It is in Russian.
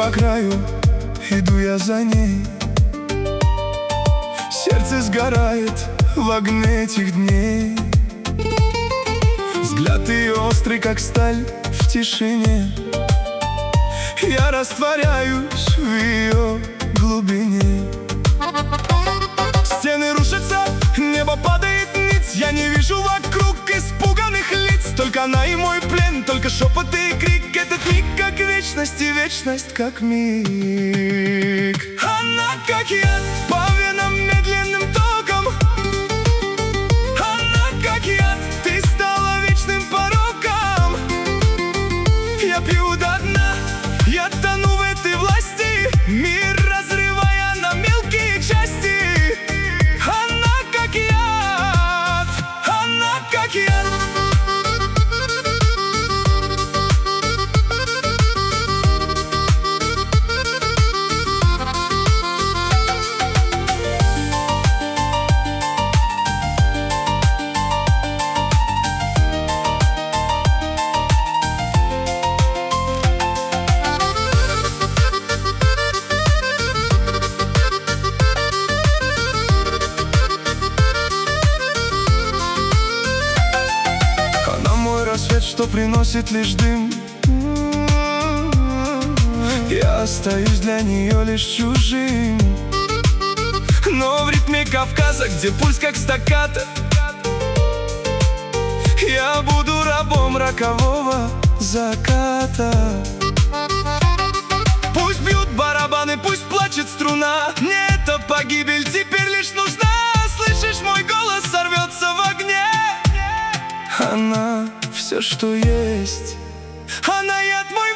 по краю, иду я за ней. Сердце сгорает в огне этих дней. Взгляд ее острый, как сталь в тишине. Я растворяюсь в ее глубине. Стены рушатся, небо падает ниц. Я не вижу вокруг испуганных лиц. Только она и мой плен, только шепот и крик. Этот миг как вечность, и вечность как миг. Она как яд по венам медленным током. Она как яд, ты стала вечным пороком. Я пью до дна, я тону в этой власти, мир разрывая на мелкие части. Она как яд, она как яд. Рассвет, что приносит лишь дым. Я остаюсь для нее лишь чужим. Но в ритме Кавказа, где пульс как стаккато, я буду рабом рокового заката. Пусть бьют барабаны, пусть плачет струна. Мне эта погибель теперь лишь нужна. Слышишь, мой голос сорвется в огне. Она все, что есть. Она яд мой